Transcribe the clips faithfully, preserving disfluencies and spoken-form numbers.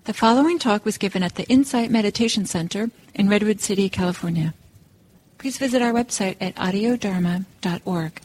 The following talk was given at the Insight Meditation Center in Redwood City, California. Please visit our website at audio dharma dot org.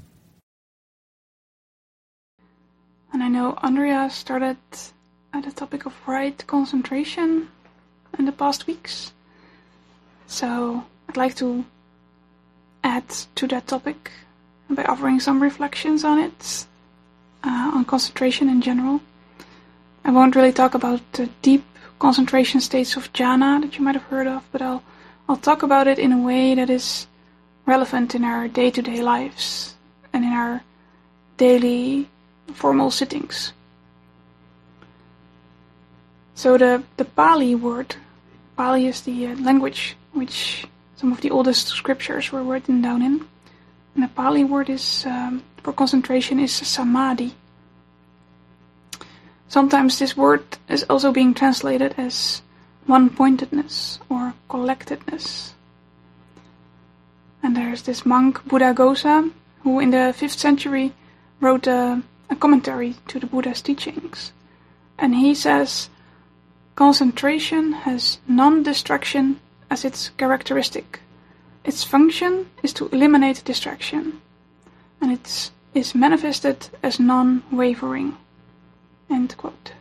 And I know Andrea started at the topic of right concentration in the past weeks. So I'd like to add to that topic by offering some reflections on it, uh, on concentration in general. I won't really talk about the deep concentration states of jhana that you might have heard of, but I'll I'll talk about it in a way that is relevant in our day-to-day lives and in our daily formal sittings. So the, the Pali word, Pali is the uh, language which some of the oldest scriptures were written down in. And the Pali word is um, for concentration is samadhi. Sometimes this word is also being translated as one-pointedness or collectedness. And there's this monk, Buddhaghosa, who in the fifth century wrote a, a commentary to the Buddha's teachings. And he says, concentration has non-distraction as its characteristic. Its function is to eliminate distraction. And it is manifested as non-wavering. End quote.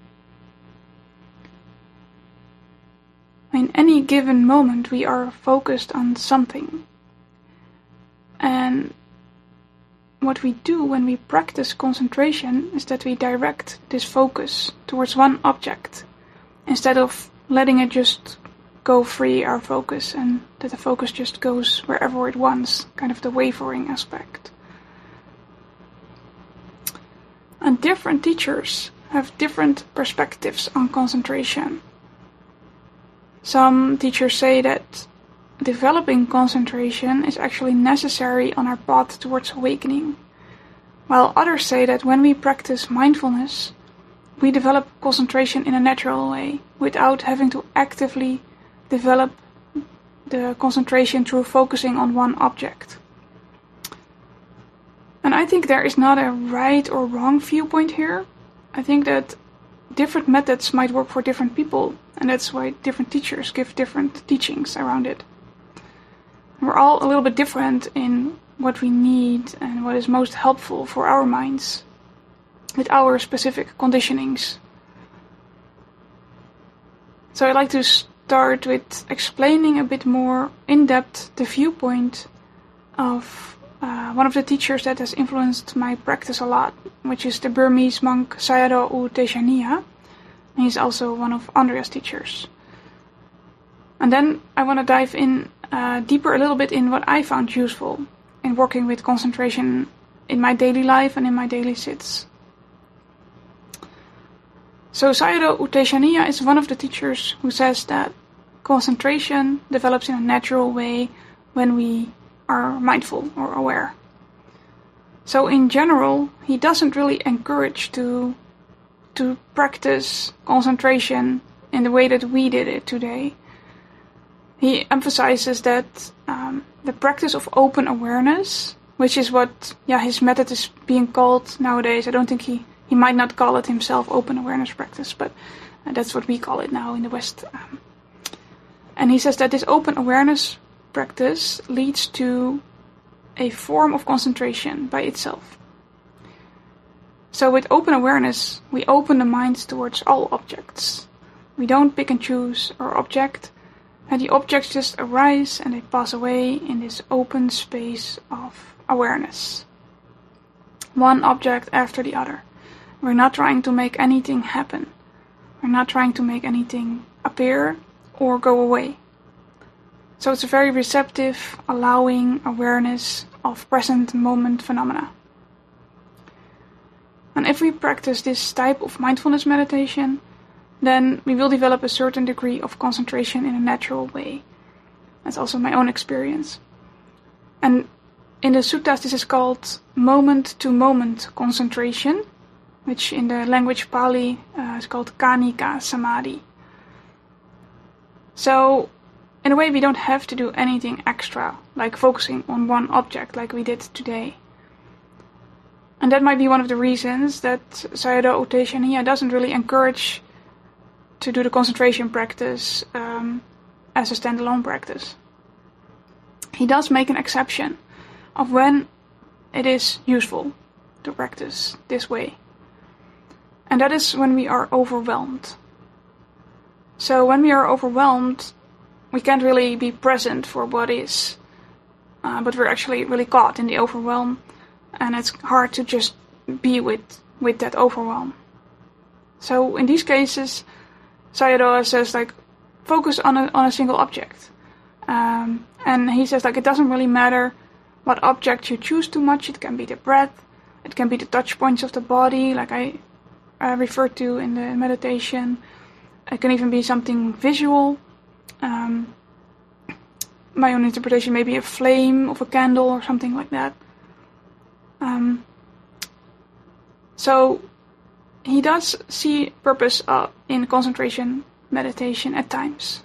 In any given moment we are focused on something. And what we do when we practice concentration is that we direct this focus towards one object instead of letting it just go free, our focus, and that the focus just goes wherever it wants, kind of the wavering aspect. And different teachers have different perspectives on concentration. Some teachers say that developing concentration is actually necessary on our path towards awakening, while others say that when we practice mindfulness, we develop concentration in a natural way, without having to actively develop the concentration through focusing on one object. And I think there is not a right or wrong viewpoint here. I think that different methods might work for different people, and that's why different teachers give different teachings around it. We're all a little bit different in what we need and what is most helpful for our minds, with our specific conditionings. So I'd like to start with explaining a bit more in depth the viewpoint of Uh, one of the teachers that has influenced my practice a lot, which is the Burmese monk Sayadaw U Tejaniya. He's also one of Andrea's teachers. And then I want to dive in uh, deeper a little bit in what I found useful in working with concentration in my daily life and in my daily sits. So Sayadaw U Tejaniya is one of the teachers who says that concentration develops in a natural way when we are mindful or aware. So in general, he doesn't really encourage to to practice concentration in the way that we did it today. He emphasizes that um, the practice of open awareness, which is what yeah his method is being called nowadays. I don't think he, he might not call it himself open awareness practice, but uh, that's what we call it now in the West. Um, and he says that this open awareness practice leads to a form of concentration by itself. So with open awareness, we open the mind towards all objects. We don't pick and choose our object, and the objects just arise and they pass away in this open space of awareness. One object after the other. We're not trying to make anything happen. We're not trying to make anything appear or go away. So it's a very receptive, allowing awareness of present moment phenomena. And if we practice this type of mindfulness meditation, then we will develop a certain degree of concentration in a natural way. That's also my own experience. And in the suttas this is called moment-to-moment concentration, which in the language Pali uh, is called Khanika Samadhi. So in a way, we don't have to do anything extra, like focusing on one object like we did today. And that might be one of the reasons that Sayadaw U Tejaniya doesn't really encourage to do the concentration practice um, as a standalone practice. He does make an exception of when it is useful to practice this way. And that is when we are overwhelmed. So when we are overwhelmed, we can't really be present for what is, uh, but we're actually really caught in the overwhelm, and it's hard to just be with, with that overwhelm. So in these cases, Sayadaw says, like, focus on a on a single object. Um, and he says, like, it doesn't really matter what object you choose too much. It can be the breath, it can be the touch points of the body, like I uh, referred to in the meditation. It can even be something visual. Um, my own interpretation, maybe a flame of a candle or something like that. Um, so he does see purpose uh, in concentration meditation at times.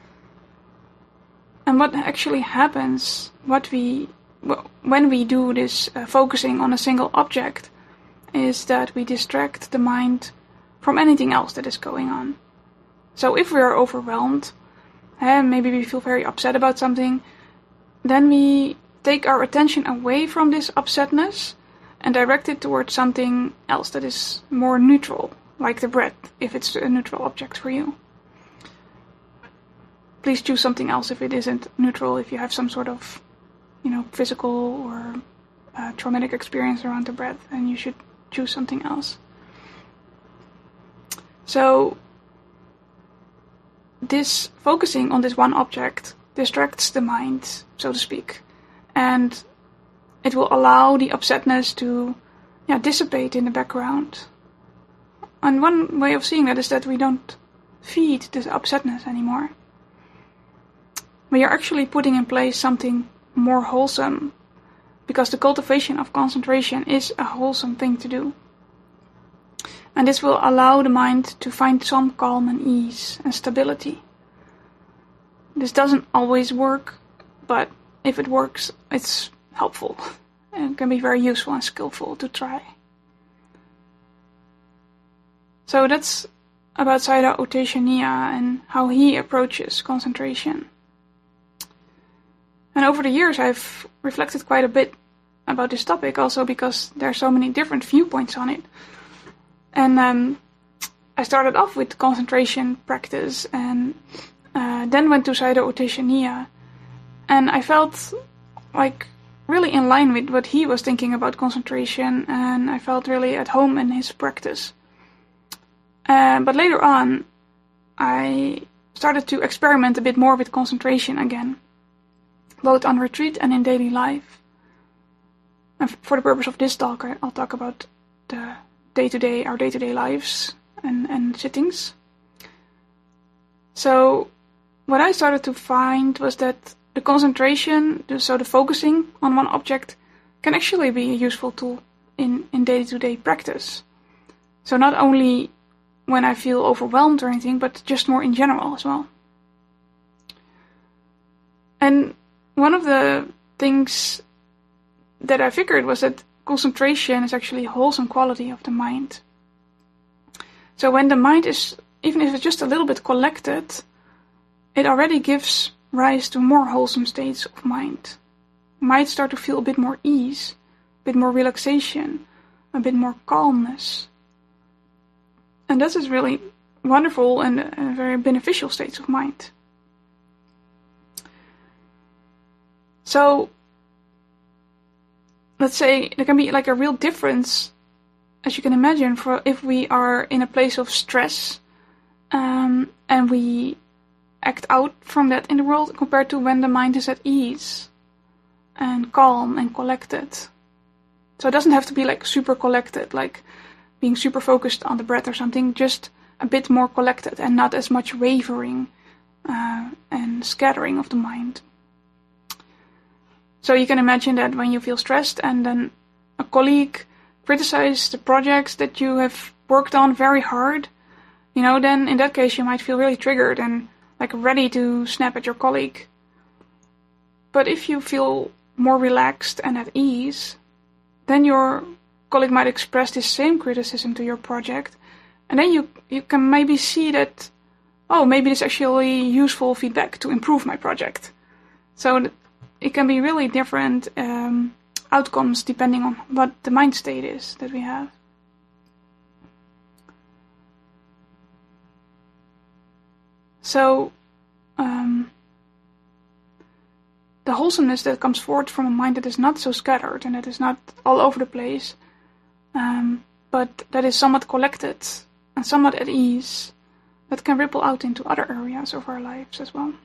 And what actually happens, what we when we do this uh, focusing on a single object, is that we distract the mind from anything else that is going on. So if we are overwhelmed, and maybe we feel very upset about something, then we take our attention away from this upsetness and direct it towards something else that is more neutral, like the breath, if it's a neutral object for you. Please choose something else if it isn't neutral, if you have some sort of, you know, physical or uh, traumatic experience around the breath, and you should choose something else. So this focusing on this one object distracts the mind, so to speak, and it will allow the upsetness to yeah, dissipate in the background. And one way of seeing that is that we don't feed this upsetness anymore. We are actually putting in place something more wholesome, because the cultivation of concentration is a wholesome thing to do. And this will allow the mind to find some calm and ease and stability. This doesn't always work, but if it works, it's helpful and can be very useful and skillful to try. So that's about Sayadaw U Tejaniya and how he approaches concentration. And over the years I've reflected quite a bit about this topic, also because there are so many different viewpoints on it. And um, I started off with concentration practice and uh, then went to Sayadaw U Tejaniya. And I felt like really in line with what he was thinking about concentration, and I felt really at home in his practice. Uh, but later on, I started to experiment a bit more with concentration again, both on retreat and in daily life. And for the purpose of this talk, I'll talk about the day-to-day, our day-to-day lives and, and sittings. So what I started to find was that the concentration, so the focusing on one object, can actually be a useful tool in, in day-to-day practice. So not only when I feel overwhelmed or anything, but just more in general as well. And one of the things that I figured was that concentration is actually a wholesome quality of the mind. So when the mind is, even if it's just a little bit collected, it already gives rise to more wholesome states of mind. Might start to feel a bit more ease, a bit more relaxation, a bit more calmness. And this is really wonderful and uh, very beneficial states of mind. So, let's say there can be like a real difference, as you can imagine, for if we are in a place of stress um, and we act out from that in the world, compared to when the mind is at ease and calm and collected. So it doesn't have to be like super collected, like being super focused on the breath or something, just a bit more collected and not as much wavering uh, and scattering of the mind. So you can imagine that when you feel stressed and then a colleague criticizes the projects that you have worked on very hard, you know, then in that case you might feel really triggered and like ready to snap at your colleague. But if you feel more relaxed and at ease, then your colleague might express this same criticism to your project, and then you, you can maybe see that oh, maybe it's actually useful feedback to improve my project. So it can be really different um, outcomes depending on what the mind state is that we have. So um, the wholesomeness that comes forth from a mind that is not so scattered and that is not all over the place, um, but that is somewhat collected and somewhat at ease, that can ripple out into other areas of our lives as well.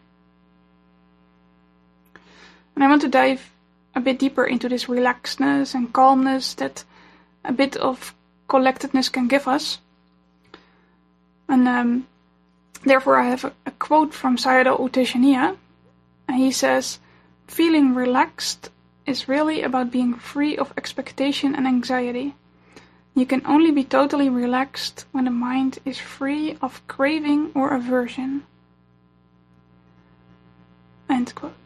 And I want to dive a bit deeper into this relaxedness and calmness that a bit of collectedness can give us. And um, therefore I have a, a quote from Sayadaw U Tejaniya, and he says, "Feeling relaxed is really about being free of expectation and anxiety. You can only be totally relaxed when the mind is free of craving or aversion." End quote.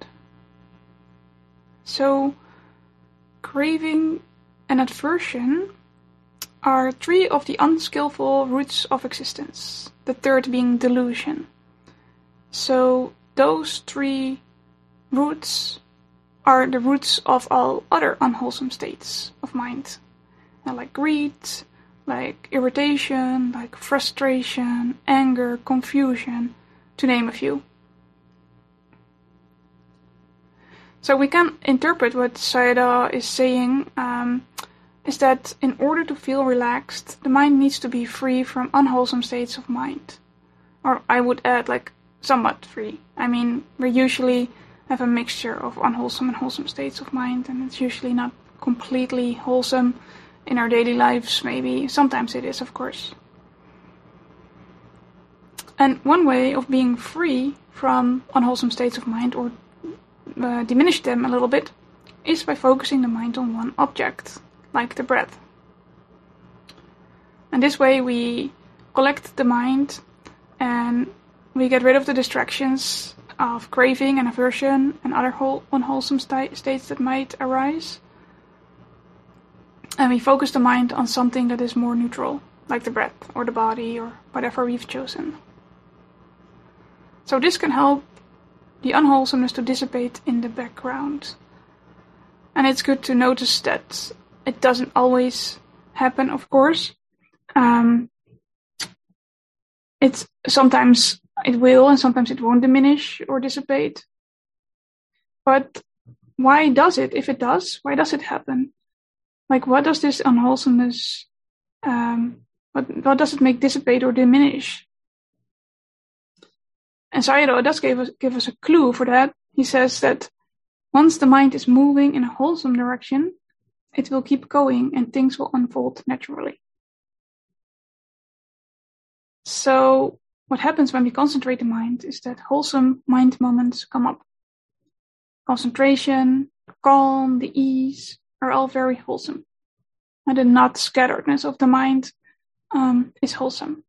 So, craving and aversion are three of the unskillful roots of existence, the third being delusion. So, those three roots are the roots of all other unwholesome states of mind. Like greed, like irritation, like frustration, anger, confusion, to name a few. So we can interpret what Sayadaw is saying, um, is that in order to feel relaxed, the mind needs to be free from unwholesome states of mind. Or I would add, like, somewhat free. I mean, we usually have a mixture of unwholesome and wholesome states of mind, and it's usually not completely wholesome. In our daily lives, maybe. Sometimes it is, of course. And one way of being free from unwholesome states of mind, or uh, diminish them a little bit, is by focusing the mind on one object, like the breath. And this way we collect the mind and we get rid of the distractions of craving and aversion and other whole, unwholesome st- states that might arise. And we focus the mind on something that is more neutral, like the breath or the body or whatever we've chosen. So this can help the unwholesomeness to dissipate in the background. And it's good to notice that it doesn't always happen, of course. Um, it's sometimes it will and sometimes it won't diminish or dissipate. But why does it? If it does, why does it happen? Like, what does this unwholesomeness, um, what, what does it make dissipate or diminish? And Sayadaw does give us, give us a clue for that. He says that once the mind is moving in a wholesome direction, it will keep going and things will unfold naturally. So what happens when we concentrate the mind is that wholesome mind moments come up. Concentration, calm, the ease are all very wholesome. And the not scatteredness of the mind um, is wholesome.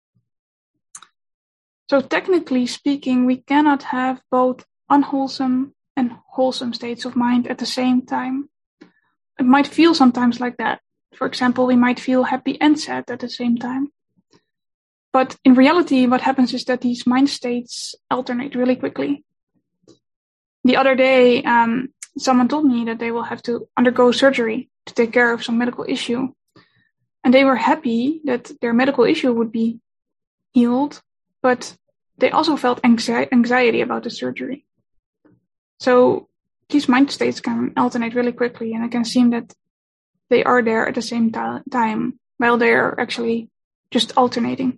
So technically speaking, we cannot have both unwholesome and wholesome states of mind at the same time. It might feel sometimes like that. For example, we might feel happy and sad at the same time. But in reality, what happens is that these mind states alternate really quickly. The other day, um, someone told me that they will have to undergo surgery to take care of some medical issue. And they were happy that their medical issue would be healed, but they also felt anxi- anxiety about the surgery. So these mind states can alternate really quickly, and it can seem that they are there at the same t- time, while they are actually just alternating.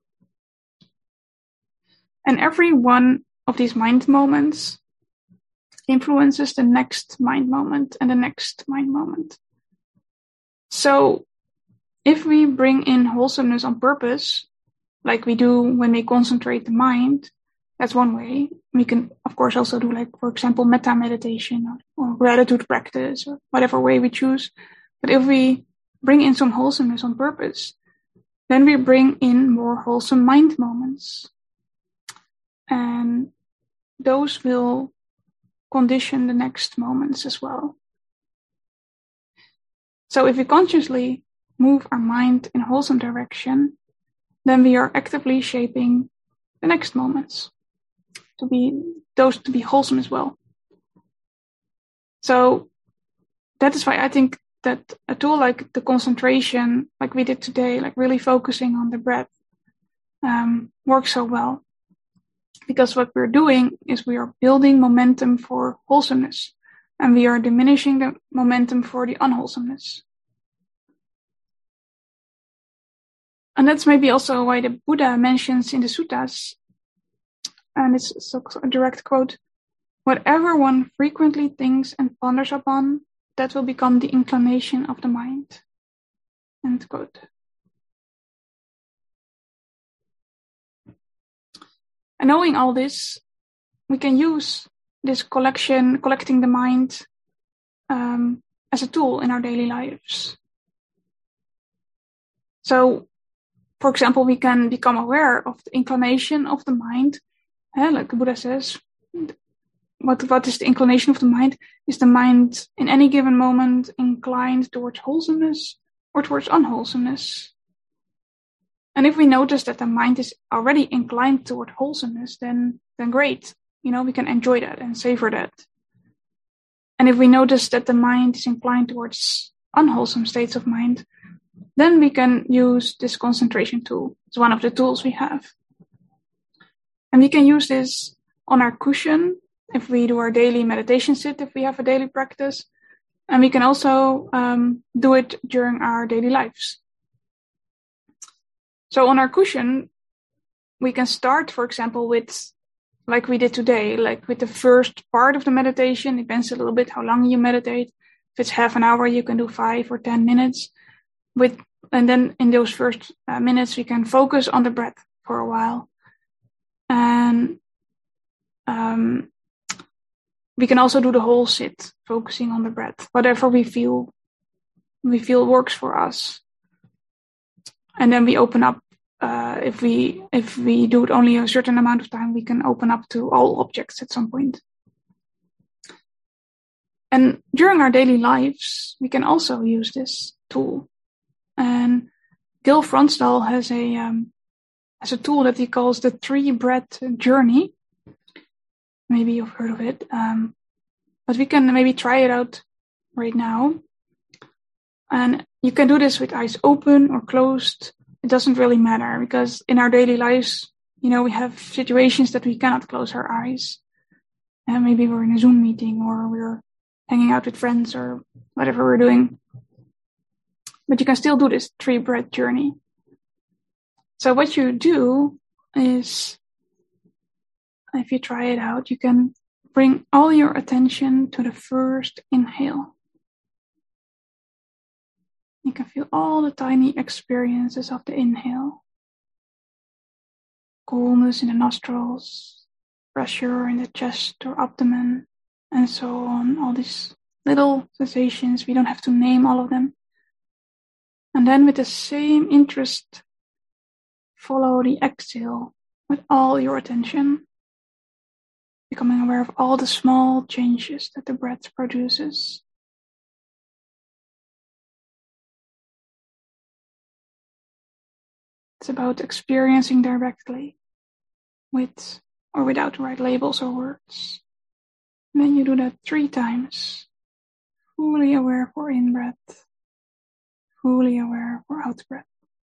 And every one of these mind moments influences the next mind moment and the next mind moment. So if we bring in wholesomeness on purpose, like we do when we concentrate the mind, that's one way. We can, of course, also do, like, for example, metta meditation or, or gratitude practice or whatever way we choose. But if we bring in some wholesomeness on purpose, then we bring in more wholesome mind moments. And those will condition the next moments as well. So if we consciously move our mind in a wholesome direction, then we are actively shaping the next moments, to be those to be wholesome as well. So that is why I think that a tool like the concentration, like we did today, like really focusing on the breath, um, works so well. Because what we're doing is we are building momentum for wholesomeness, and we are diminishing the momentum for the unwholesomeness. And that's maybe also why the Buddha mentions in the suttas, and it's a direct quote, "Whatever one frequently thinks and ponders upon, that will become the inclination of the mind." End quote. And knowing all this, we can use this collection, collecting the mind, um, as a tool in our daily lives. So, for example, we can become aware of the inclination of the mind. Eh, like the Buddha says, what, what is the inclination of the mind? Is the mind in any given moment inclined towards wholesomeness or towards unwholesomeness? And if we notice that the mind is already inclined toward wholesomeness, then, then great. You know, we can enjoy that and savor that. And if we notice that the mind is inclined towards unwholesome states of mind, then we can use this concentration tool. It's one of the tools we have. And we can use this on our cushion if we do our daily meditation sit, if we have a daily practice. And we can also um, do it during our daily lives. So on our cushion, we can start, for example, with, like we did today, like with the first part of the meditation. Depends a little bit how long you meditate. If it's half an hour, you can do five or ten minutes. With and then in those first uh, minutes, we can focus on the breath for a while. And um, we can also do the whole sit, focusing on the breath, whatever we feel we feel works for us. And then we open up, uh, if we if we do it only a certain amount of time, we can open up to all objects at some point. And during our daily lives, we can also use this tool. And Gil Fronsdal has a um, has a tool that he calls the three breath journey. Maybe you've heard of it, um, but we can maybe try it out right now. And you can do this with eyes open or closed. It doesn't really matter, because in our daily lives, you know, we have situations that we cannot close our eyes. And maybe we're in a Zoom meeting or we're hanging out with friends or whatever we're doing. But you can still do this three breath journey. So what you do is, if you try it out, you can bring all your attention to the first inhale. You can feel all the tiny experiences of the inhale. Coolness in the nostrils, pressure in the chest or abdomen, and so on. All these little sensations, we don't have to name all of them. And then with the same interest, follow the exhale with all your attention, becoming aware of all the small changes that the breath produces. It's about experiencing directly, with or without the right labels or words. And then you do that three times, fully aware for in-breath, fully aware for out-breath.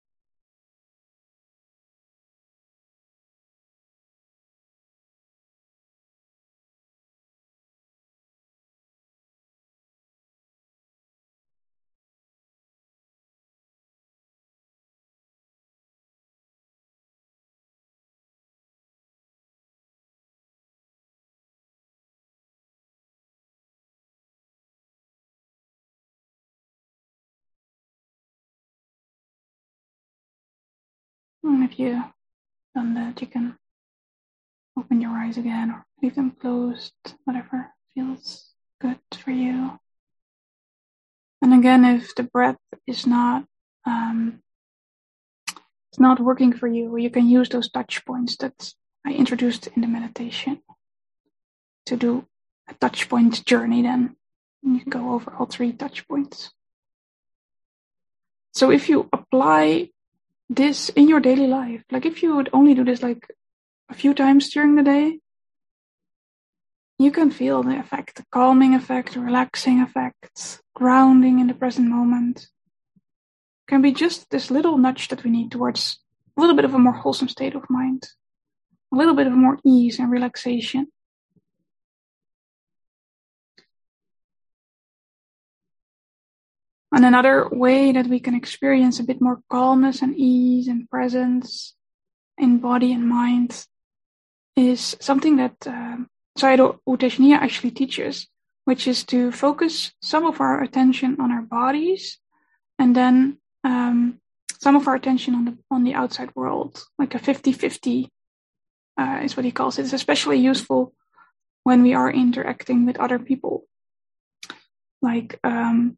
And if you've done that, you can open your eyes again or leave them closed, whatever feels good for you. And again, if the breath is not um, it's not working for you, you can use those touch points that I introduced in the meditation to do a touch point journey. Then you can go over all three touch points. So if you apply this in your daily life, like if you would only do this like a few times during the day, you can feel the effect, the calming effect, the relaxing effect, grounding in the present moment. It can be just this little nudge that we need towards a little bit of a more wholesome state of mind, a little bit of more ease and relaxation. And another way that we can experience a bit more calmness and ease and presence in body and mind is something that uh, Sayadaw U Tejaniya actually teaches, which is to focus some of our attention on our bodies and then um, some of our attention on the on the outside world, like a fifty-fifty uh, is what he calls it. It's especially useful when we are interacting with other people. Like um,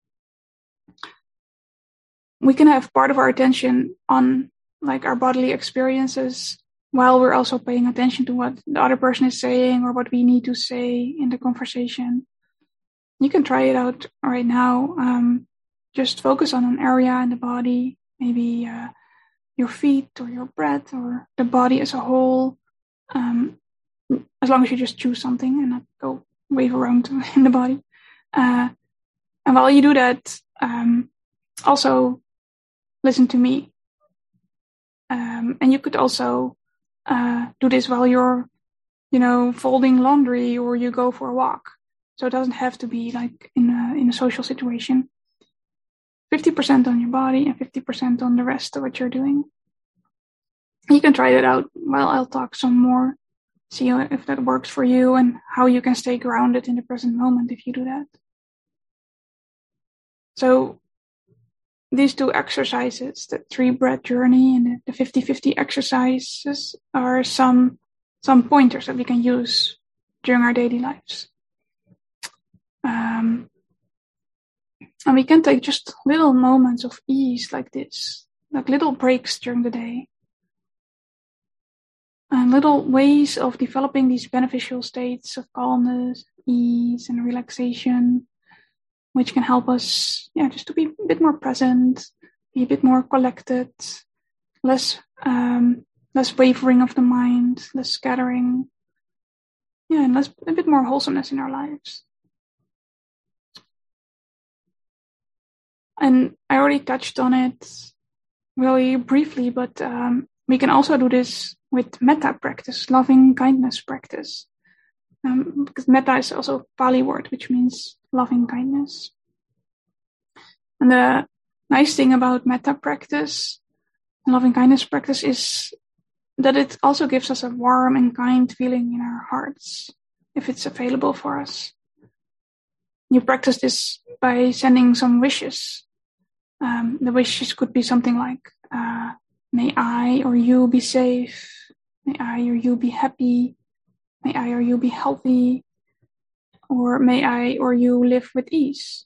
we can have part of our attention on like our bodily experiences while we're also paying attention to what the other person is saying or what we need to say in the conversation. You can try it out right now. Um, just focus on an area in the body, maybe uh, your feet or your breath or the body as a whole. Um, as long as you just choose something and not go wave around in the body. Uh, and while you do that, um, also listen to me. Um, and you could also uh, do this while you're, you know, folding laundry or you go for a walk. So it doesn't have to be like in a, in a social situation. fifty percent on your body and fifty percent on the rest of what you're doing. You can try that out while I'll talk some more. See if that works for you and how you can stay grounded in the present moment if you do that. So these two exercises, the three breath journey and the fifty-fifty exercises, are some some pointers that we can use during our daily lives. Um, and we can take just little moments of ease like this, like little breaks during the day. And little ways of developing these beneficial states of calmness, ease, and relaxation, which can help us, yeah, just to be a bit more present, be a bit more collected, less, um, less wavering of the mind, less scattering, yeah, and less, a bit more wholesomeness in our lives. And I already touched on it really briefly, but um, we can also do this with metta practice, loving kindness practice. Um, because metta is also a Pali word, which means loving kindness. And the nice thing about metta practice, loving kindness practice, is that it also gives us a warm and kind feeling in our hearts, if it's available for us. You practice this by sending some wishes. Um, the wishes could be something like, uh, may I or you be safe. May I or you be happy. May I or you be healthy. Or may I or you live with ease.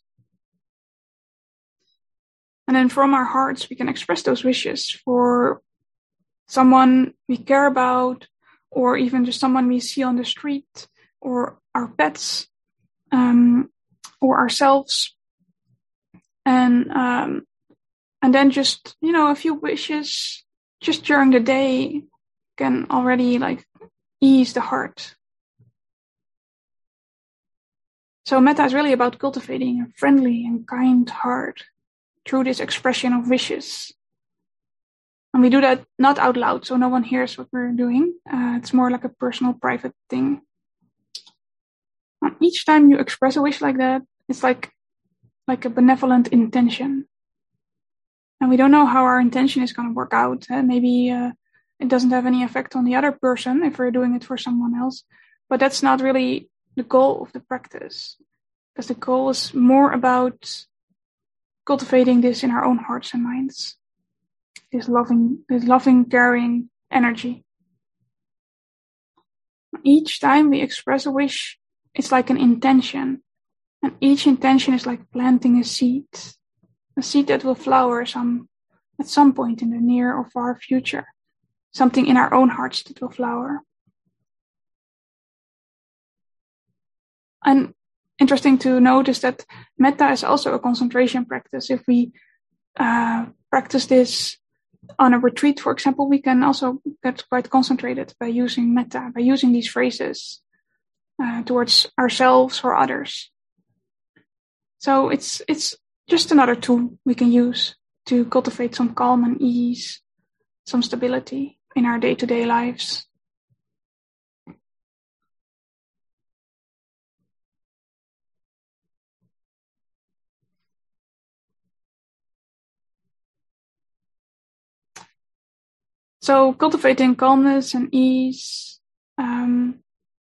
And then from our hearts, we can express those wishes for someone we care about, or even just someone we see on the street, or our pets, um, or ourselves. And um, and then just, you know, a few wishes just during the day can already like ease the heart. So metta is really about cultivating a friendly and kind heart through this expression of wishes. And we do that not out loud, so no one hears what we're doing. Uh, it's more like a personal, private thing. And each time you express a wish like that, it's like like a benevolent intention. And we don't know how our intention is going to work out. Uh, maybe uh, it doesn't have any effect on the other person if we're doing it for someone else. But that's not really the goal of the practice. Because the goal is more about cultivating this in our own hearts and minds. This loving, this loving, caring energy. Each time we express a wish, it's like an intention. And each intention is like planting a seed. A seed that will flower some at some point in the near or far future. Something in our own hearts that will flower. And interesting to notice that metta is also a concentration practice. If we uh, practice this on a retreat, for example, we can also get quite concentrated by using metta, by using these phrases uh, towards ourselves or others. So it's it's just another tool we can use to cultivate some calm and ease, some stability in our day-to-day lives. So cultivating calmness and ease um,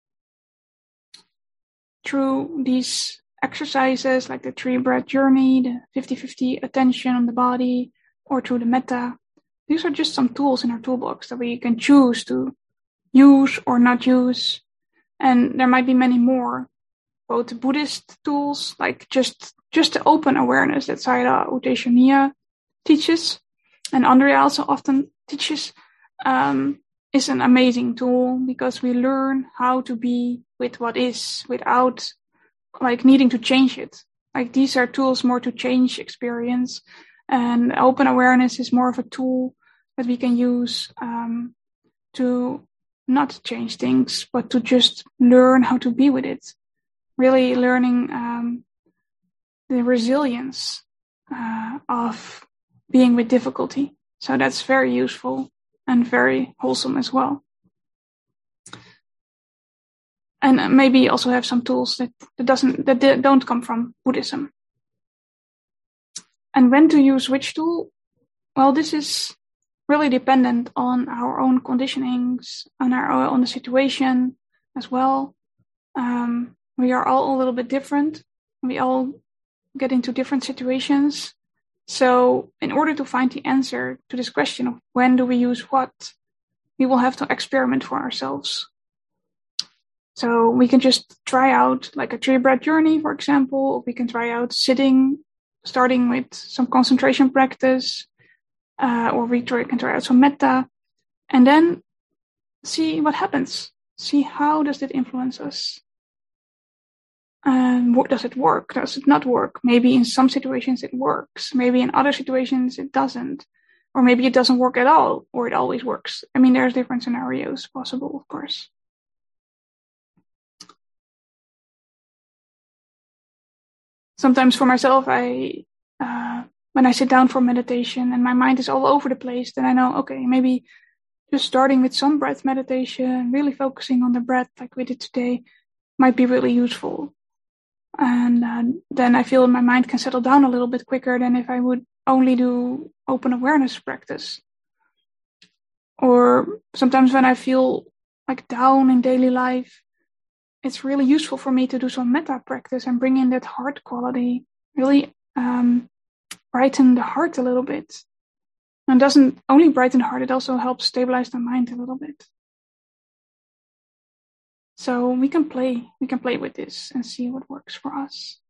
through these exercises like the three breath journey, the fifty-fifty attention on the body, or through the metta. These are just some tools in our toolbox that we can choose to use or not use. And there might be many more, both Buddhist tools, like just, just the open awareness that Sayadaw U Tejaniya teaches, and Andrea also often teaches, um, is an amazing tool because we learn how to be with what is without like needing to change it. Like these are tools more to change experience, and open awareness is more of a tool that we can use um, to not change things, but to just learn how to be with it. Really learning um, the resilience uh, of being with difficulty. So that's very useful and very wholesome as well. And maybe also have some tools that, that doesn't that don't come from Buddhism. And when to use which tool? Well, this is really dependent on our own conditionings, on our on the situation as well. Um, we are all a little bit different. We all get into different situations. So in order to find the answer to this question of when do we use what, we will have to experiment for ourselves. So we can just try out like a three breath journey, for example, or we can try out sitting, starting with some concentration practice, uh, or we try, can try out some metta, and then see what happens. See how does it influence us? Um, what, does it work? Does it not work? Maybe in some situations it works. Maybe in other situations it doesn't. Or maybe it doesn't work at all, or it always works. I mean, there's different scenarios possible, of course. Sometimes for myself, I uh, when I sit down for meditation and my mind is all over the place, then I know, okay, maybe just starting with some breath meditation, really focusing on the breath like we did today, might be really useful. And uh, then I feel my mind can settle down a little bit quicker than if I would only do open awareness practice. Or sometimes when I feel like down in daily life, it's really useful for me to do some metta practice and bring in that heart quality, really um, brighten the heart a little bit. And doesn't only brighten the heart, it also helps stabilize the mind a little bit. So we can play, we can play with this and see what works for us.